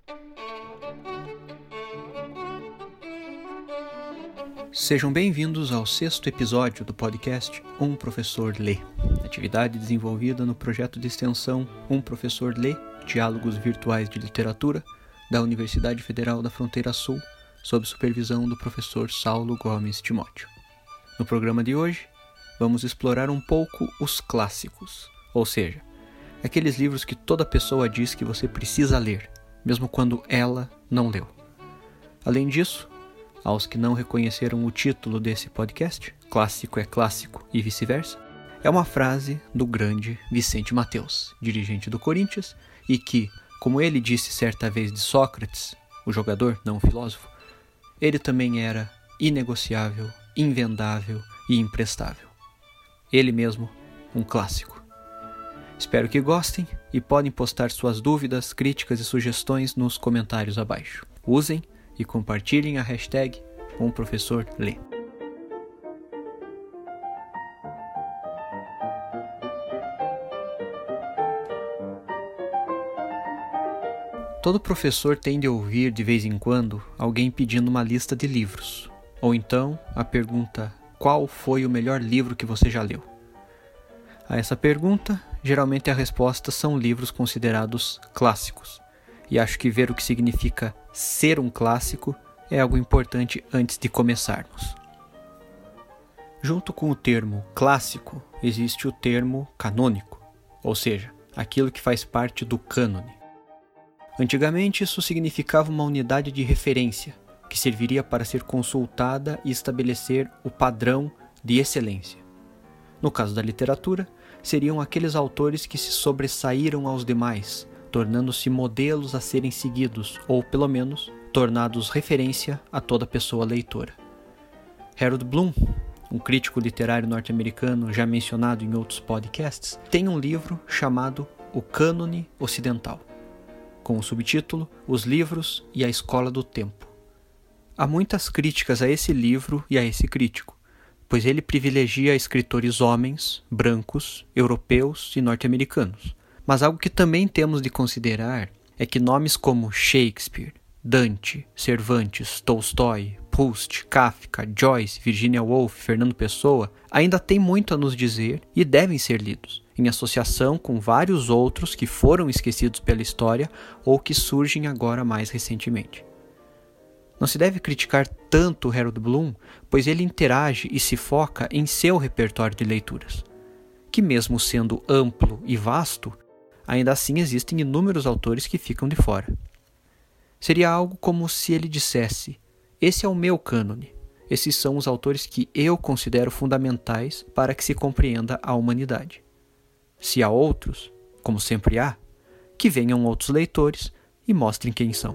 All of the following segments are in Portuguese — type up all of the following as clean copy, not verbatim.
Sejam bem-vindos ao 6º episódio do podcast Um Professor Lê, atividade desenvolvida no projeto de extensão Um Professor Lê, Diálogos Virtuais de Literatura, da Universidade Federal da Fronteira Sul, sob supervisão do professor Saulo Gomes Timóteo. No programa de hoje, vamos explorar um pouco os clássicos, ou seja, aqueles livros que toda pessoa diz que você precisa ler, mesmo quando ela não leu. Além disso, aos que não reconheceram o título desse podcast, Clássico é Clássico e vice-versa, é uma frase do grande Vicente Mateus, dirigente do Corinthians, e que, como ele disse certa vez de Sócrates, o jogador, não o filósofo, ele também era inegociável, invendável e imprestável. Ele mesmo, um clássico. Espero que gostem e podem postar suas dúvidas, críticas e sugestões nos comentários abaixo. Usem e compartilhem a hashtag #UmProfessorLê. Todo professor tem de ouvir de vez em quando alguém pedindo uma lista de livros, ou então a pergunta: qual foi o melhor livro que você já leu? A essa pergunta, geralmente a resposta são livros considerados clássicos, e acho que ver o que significa ser um clássico é algo importante antes de começarmos. Junto com o termo clássico, existe o termo canônico, ou seja, aquilo que faz parte do cânone. Antigamente, isso significava uma unidade de referência, que serviria para ser consultada e estabelecer o padrão de excelência. No caso da literatura, seriam aqueles autores que se sobressaíram aos demais, tornando-se modelos a serem seguidos, ou, pelo menos, tornados referência a toda pessoa leitora. Harold Bloom, um crítico literário norte-americano já mencionado em outros podcasts, tem um livro chamado O Cânone Ocidental, com o subtítulo Os Livros e a Escola do Tempo. Há muitas críticas a esse livro e a esse crítico, pois ele privilegia escritores homens, brancos, europeus e norte-americanos. Mas algo que também temos de considerar é que nomes como Shakespeare, Dante, Cervantes, Tolstói, Proust, Kafka, Joyce, Virginia Woolf, Fernando Pessoa ainda têm muito a nos dizer e devem ser lidos, em associação com vários outros que foram esquecidos pela história ou que surgem agora mais recentemente. Não se deve criticar tanto Harold Bloom, pois ele interage e se foca em seu repertório de leituras, que mesmo sendo amplo e vasto, ainda assim existem inúmeros autores que ficam de fora. Seria algo como se ele dissesse: esse é o meu cânone, esses são os autores que eu considero fundamentais para que se compreenda a humanidade. Se há outros, como sempre há, que venham outros leitores e mostrem quem são.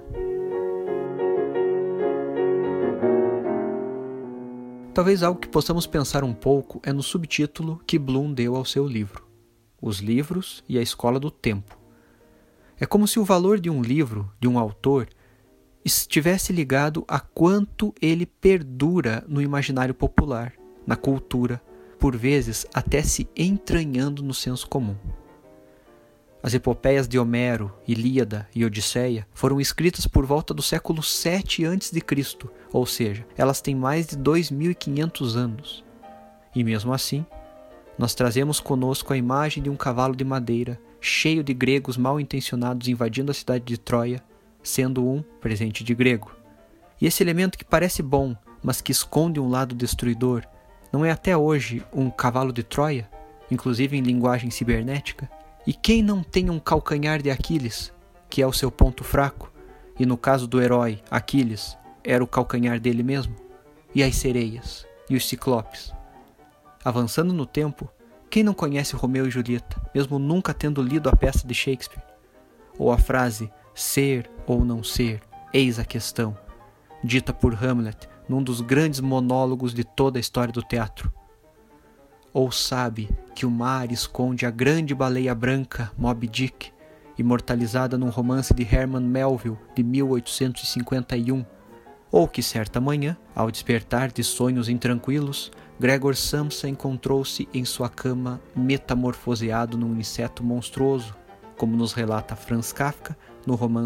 Talvez algo que possamos pensar um pouco é no subtítulo que Bloom deu ao seu livro: Os Livros e a Escola do Tempo. É como se o valor de um livro, de um autor, estivesse ligado a quanto ele perdura no imaginário popular, na cultura, por vezes até se entranhando no senso comum. As epopeias de Homero, Ilíada e Odisseia foram escritas por volta do século 7 a.C., ou seja, elas têm mais de 2.500 anos. E mesmo assim, nós trazemos conosco a imagem de um cavalo de madeira, cheio de gregos mal intencionados invadindo a cidade de Troia, sendo um presente de grego. E esse elemento que parece bom, mas que esconde um lado destruidor, não é até hoje um cavalo de Troia, inclusive em linguagem cibernética? E quem não tem um calcanhar de Aquiles, que é o seu ponto fraco, e no caso do herói, Aquiles, era o calcanhar dele mesmo? E as sereias? E os ciclopes? Avançando no tempo, quem não conhece Romeu e Julieta, mesmo nunca tendo lido a peça de Shakespeare? Ou a frase, ser ou não ser, eis a questão, dita por Hamlet num dos grandes monólogos de toda a história do teatro? Ou sabe que o mar esconde a grande baleia branca, Moby Dick, imortalizada num romance de Herman Melville de 1851, ou que certa manhã, ao despertar de sonhos intranquilos, Gregor Samsa encontrou-se em sua cama metamorfoseado num inseto monstruoso, como nos relata Franz Kafka no romance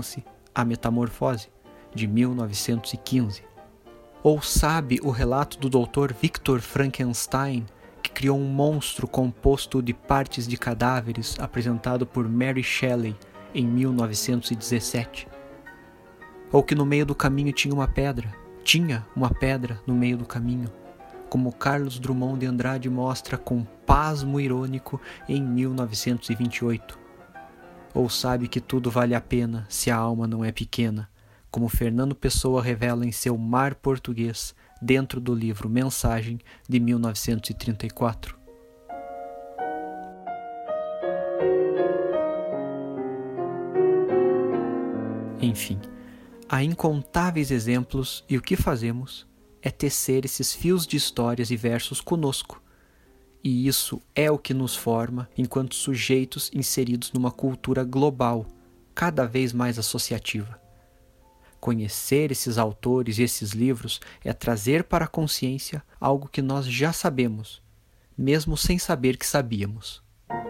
A Metamorfose, de 1915. Ou sabe o relato do Dr. Victor Frankenstein, que criou um monstro composto de partes de cadáveres, apresentado por Mary Shelley em 1917? Ou que no meio do caminho tinha uma pedra no meio do caminho, como Carlos Drummond de Andrade mostra com pasmo irônico em 1928. Ou sabe que tudo vale a pena se a alma não é pequena, como Fernando Pessoa revela em seu Mar Português, dentro do livro Mensagem, de 1934. Enfim, há incontáveis exemplos e o que fazemos é tecer esses fios de histórias e versos conosco. E isso é o que nos forma enquanto sujeitos inseridos numa cultura global, cada vez mais associativa. Conhecer esses autores e esses livros é trazer para a consciência algo que nós já sabemos, mesmo sem saber que sabíamos.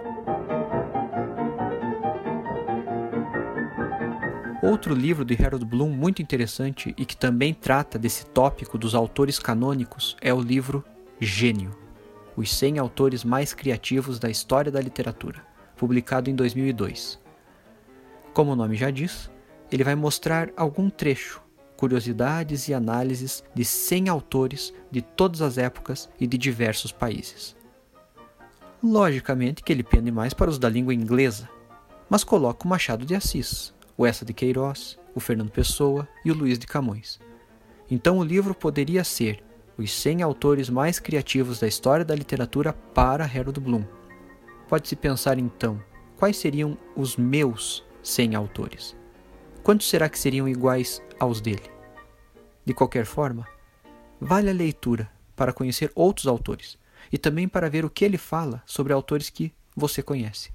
Outro livro de Harold Bloom muito interessante e que também trata desse tópico dos autores canônicos é o livro Gênio, os 100 autores mais criativos da história da literatura, publicado em 2002. Como o nome já diz, ele vai mostrar algum trecho, curiosidades e análises de 100 autores de todas as épocas e de diversos países. Logicamente que ele pende mais para os da língua inglesa, mas coloca o Machado de Assis, o Eça de Queiroz, o Fernando Pessoa e o Luís de Camões. Então o livro poderia ser os 100 autores mais criativos da história da literatura para Harold Bloom. Pode-se pensar então, quais seriam os meus 100 autores? Quantos será que seriam iguais aos dele? De qualquer forma, vale a leitura para conhecer outros autores e também para ver o que ele fala sobre autores que você conhece.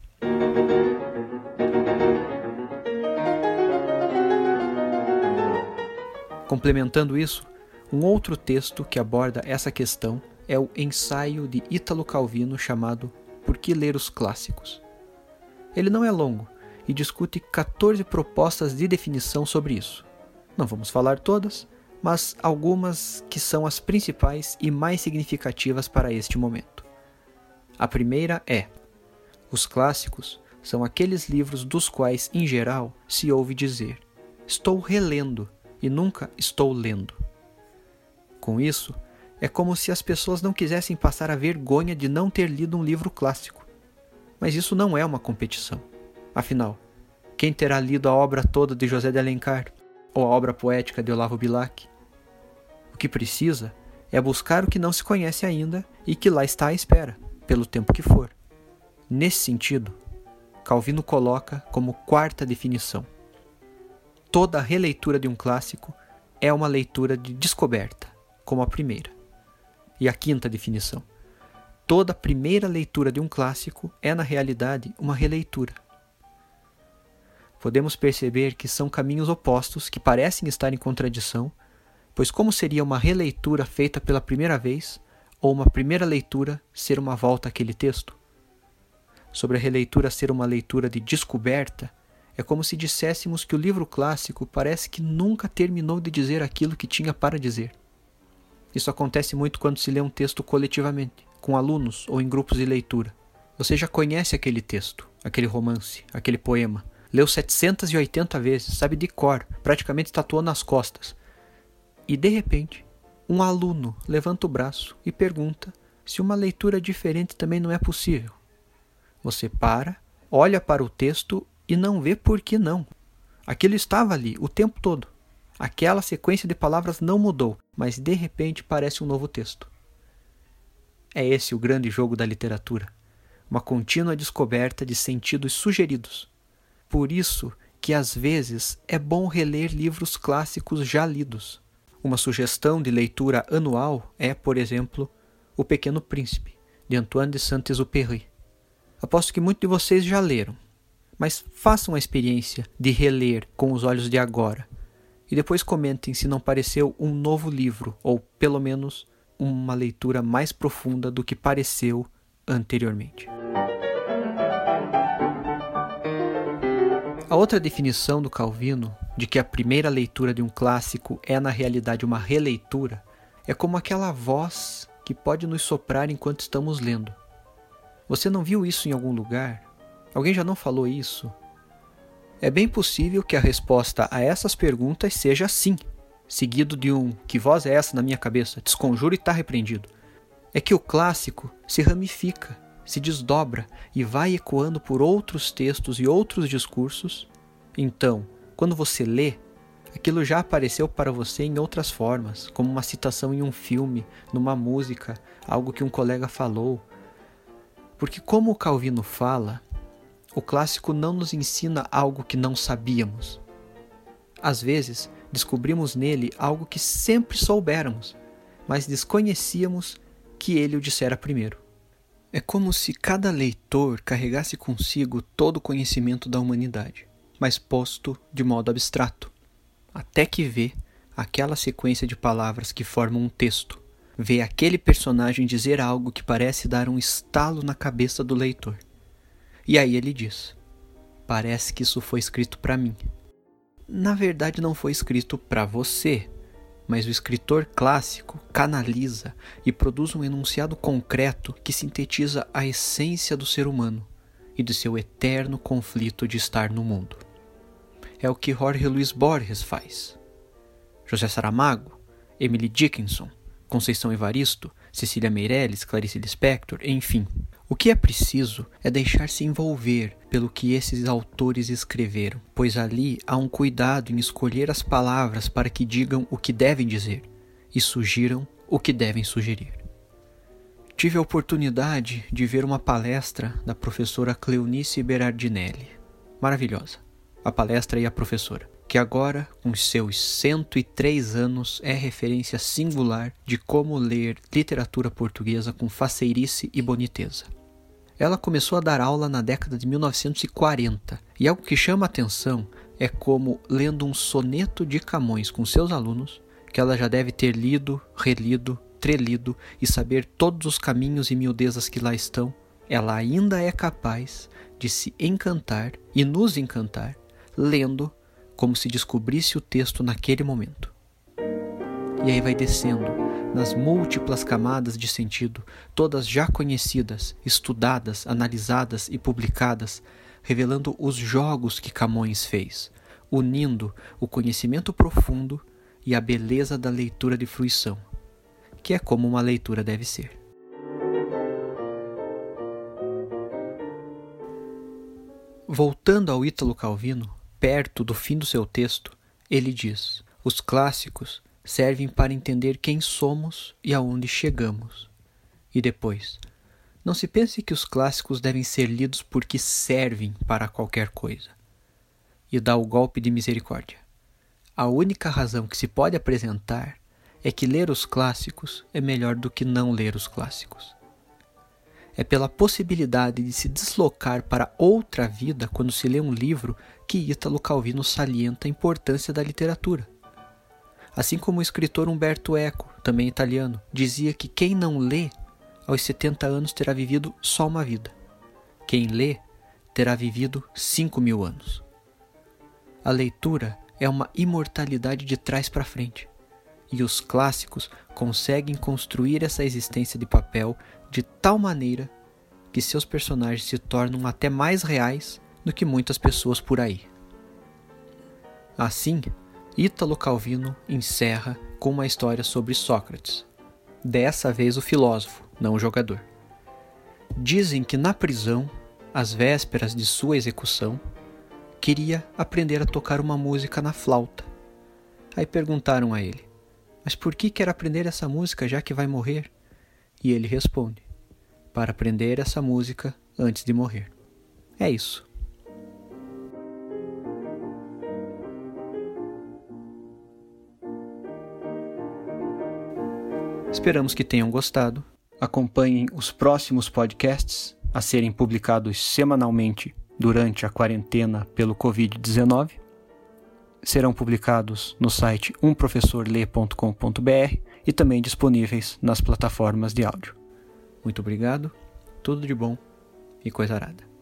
Complementando isso, um outro texto que aborda essa questão é o ensaio de Ítalo Calvino chamado Por que ler os clássicos? Ele não é longo e discute 14 propostas de definição sobre isso. Não vamos falar todas, mas algumas que são as principais e mais significativas para este momento. A primeira é: os clássicos são aqueles livros dos quais, em geral, se ouve dizer "estou relendo" e nunca "estou lendo". Com isso, é como se as pessoas não quisessem passar a vergonha de não ter lido um livro clássico. Mas isso não é uma competição. Afinal, quem terá lido a obra toda de José de Alencar ou a obra poética de Olavo Bilac? O que precisa é buscar o que não se conhece ainda e que lá está à espera, pelo tempo que for. Nesse sentido, Calvino coloca como quarta definição: toda releitura de um clássico é uma leitura de descoberta, como a primeira. E a quinta definição: toda primeira leitura de um clássico é, na realidade, uma releitura. Podemos perceber que são caminhos opostos que parecem estar em contradição, pois como seria uma releitura feita pela primeira vez, ou uma primeira leitura ser uma volta àquele texto? Sobre a releitura ser uma leitura de descoberta, é como se disséssemos que o livro clássico parece que nunca terminou de dizer aquilo que tinha para dizer. Isso acontece muito quando se lê um texto coletivamente, com alunos ou em grupos de leitura. Você já conhece aquele texto, aquele romance, aquele poema. Leu 780 vezes, sabe de cor, praticamente tatuou nas costas. E de repente, um aluno levanta o braço e pergunta se uma leitura diferente também não é possível. Você para, olha para o texto e não vê por que não. Aquilo estava ali o tempo todo. Aquela sequência de palavras não mudou, mas de repente parece um novo texto. É esse o grande jogo da literatura, uma contínua descoberta de sentidos sugeridos. Por isso que às vezes é bom reler livros clássicos já lidos. Uma sugestão de leitura anual é, por exemplo, O Pequeno Príncipe, de Antoine de Saint-Exupéry. Aposto que muitos de vocês já leram, mas façam a experiência de reler com os olhos de agora e depois comentem se não pareceu um novo livro ou, pelo menos, uma leitura mais profunda do que pareceu anteriormente. A outra definição do Calvino de que a primeira leitura de um clássico é na realidade uma releitura é como aquela voz que pode nos soprar enquanto estamos lendo. Você não viu isso em algum lugar? Alguém já não falou isso? É bem possível que a resposta a essas perguntas seja sim, seguido de um "que voz é essa na minha cabeça? Desconjuro e está repreendido". É que o clássico se ramifica, se desdobra e vai ecoando por outros textos e outros discursos. Então, quando você lê, aquilo já apareceu para você em outras formas, como uma citação em um filme, numa música, algo que um colega falou. Porque como o Calvino fala, o clássico não nos ensina algo que não sabíamos. Às vezes, descobrimos nele algo que sempre soubéramos, mas desconhecíamos que ele o dissera primeiro. É como se cada leitor carregasse consigo todo o conhecimento da humanidade, mas posto de modo abstrato, até que vê aquela sequência de palavras que formam um texto, vê aquele personagem dizer algo que parece dar um estalo na cabeça do leitor. E aí ele diz: parece que isso foi escrito para mim. Na verdade não foi escrito para você, mas o escritor clássico canaliza e produz um enunciado concreto que sintetiza a essência do ser humano e de seu eterno conflito de estar no mundo. É o que Jorge Luis Borges faz. José Saramago, Emily Dickinson, Conceição Evaristo, Cecília Meirelles, Clarice Lispector, enfim. O que é preciso é deixar-se envolver pelo que esses autores escreveram, pois ali há um cuidado em escolher as palavras para que digam o que devem dizer e sugiram o que devem sugerir. Tive a oportunidade de ver uma palestra da professora Cleonice Berardinelli. Maravilhosa. A palestra e a professora, que agora, com seus 103 anos, é referência singular de como ler literatura portuguesa com faceirice e boniteza. Ela começou a dar aula na década de 1940, e algo que chama a atenção é como, lendo um soneto de Camões com seus alunos, que ela já deve ter lido, relido, trelido e saber todos os caminhos e miudezas que lá estão, ela ainda é capaz de se encantar e nos encantar, lendo como se descobrisse o texto naquele momento. E aí vai descendo nas múltiplas camadas de sentido, todas já conhecidas, estudadas, analisadas e publicadas, revelando os jogos que Camões fez, unindo o conhecimento profundo e a beleza da leitura de fruição, que é como uma leitura deve ser. Voltando ao Ítalo Calvino, perto do fim do seu texto, ele diz: os clássicos servem para entender quem somos e aonde chegamos. E depois, não se pense que os clássicos devem ser lidos porque servem para qualquer coisa. E dá o golpe de misericórdia. A única razão que se pode apresentar é que ler os clássicos é melhor do que não ler os clássicos. É pela possibilidade de se deslocar para outra vida quando se lê um livro que Ítalo Calvino salienta a importância da literatura. Assim como o escritor Umberto Eco, também italiano, dizia que quem não lê, aos 70 anos terá vivido só uma vida. Quem lê, terá vivido 5.000 anos. A leitura é uma imortalidade de trás para frente. E os clássicos conseguem construir essa existência de papel de tal maneira que seus personagens se tornam até mais reais do que muitas pessoas por aí. Assim, Ítalo Calvino encerra com uma história sobre Sócrates. Dessa vez o filósofo, não o jogador. Dizem que na prisão, às vésperas de sua execução, queria aprender a tocar uma música na flauta. Aí perguntaram a ele: mas por que quer aprender essa música já que vai morrer? E ele responde: para aprender essa música antes de morrer. É isso. Esperamos que tenham gostado. Acompanhem os próximos podcasts a serem publicados semanalmente durante a quarentena pelo Covid-19. Serão publicados no site umprofessorlê.com.br e também disponíveis nas plataformas de áudio. Muito obrigado, tudo de bom e coisa arada.